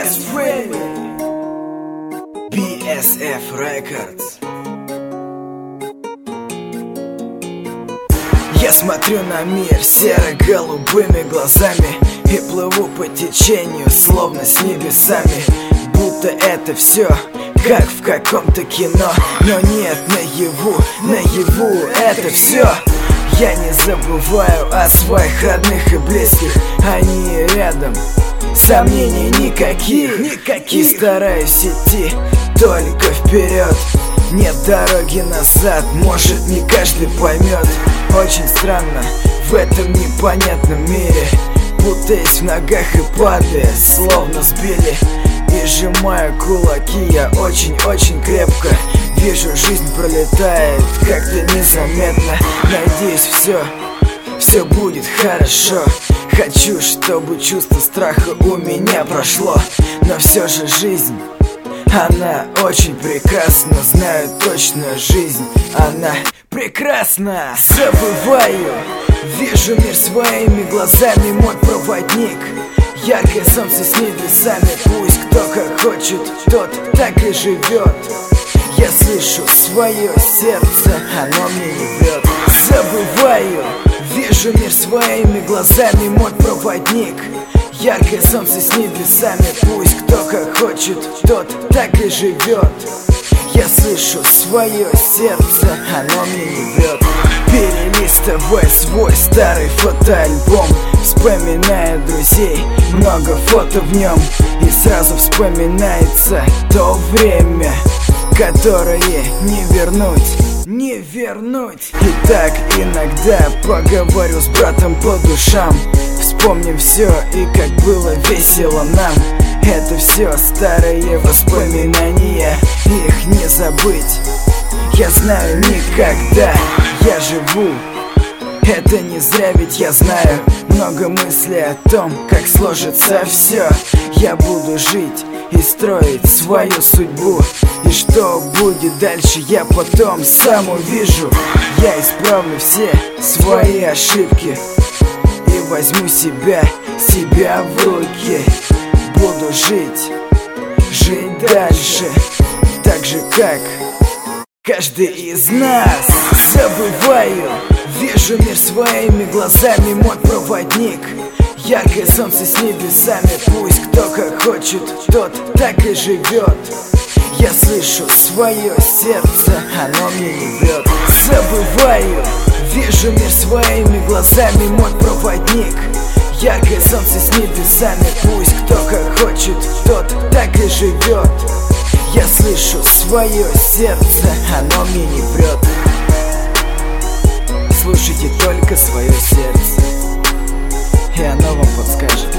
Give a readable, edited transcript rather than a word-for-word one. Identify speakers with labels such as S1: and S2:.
S1: Best Friend BSF Records. Я смотрю на мир серо-голубыми глазами и плыву по течению, словно с небесами. Будто это все как в каком-то кино, но нет, наяву это все. Я не забываю о своих родных и близких, они рядом, сомнений никаких. И стараюсь идти только вперед, нет дороги назад, может не каждый поймет. Очень странно в этом непонятном мире, путаясь в ногах и падая, словно сбили. И сжимаю кулаки я очень-очень крепко. Вижу, жизнь пролетает как-то незаметно. Надеюсь, все будет хорошо. Хочу, чтобы чувство страха у меня прошло. Но все же жизнь, она очень прекрасна. Знаю точно, жизнь, она прекрасна. Забываю, вижу мир своими глазами, мой проводник. Яркое солнце с небесами, пусть кто как хочет, тот так и живет. Я слышу свое сердце, оно мне не врет. Забываю, вижу мир своими глазами, мой проводник. Яркое солнце с небесами, пусть кто как хочет, тот так и живет. Я слышу свое сердце, оно мне не врет. Перелистывая свой старый фотоальбом, вспоминая друзей, много фото в нем. И сразу вспоминается то время, которое не вернуть. И так иногда поговорю с братом по душам. Вспомним все и как было весело нам. Это все старые воспоминания, их не забыть. Я знаю никогда, я живу. Это не зря, ведь я знаю много мыслей о том, как сложится все. Я буду жить и строить свою судьбу. И что будет дальше, я потом сам увижу. Я исправлю все свои ошибки и возьму себя в руки. Буду жить дальше, так же как каждый из нас. Забываю, вижу мир своими глазами, мой проводник. Яркое солнце с небесами, пусть кто как хочет, тот так и живет. Я слышу свое сердце, оно мне не врет. Забываю, вижу мир своими глазами, мой проводник. Яркое солнце с небесами, пусть кто как хочет, тот так и живет. Я слышу свое сердце, оно мне не врет. Слушайте только свое сердце, и оно вам подскажет.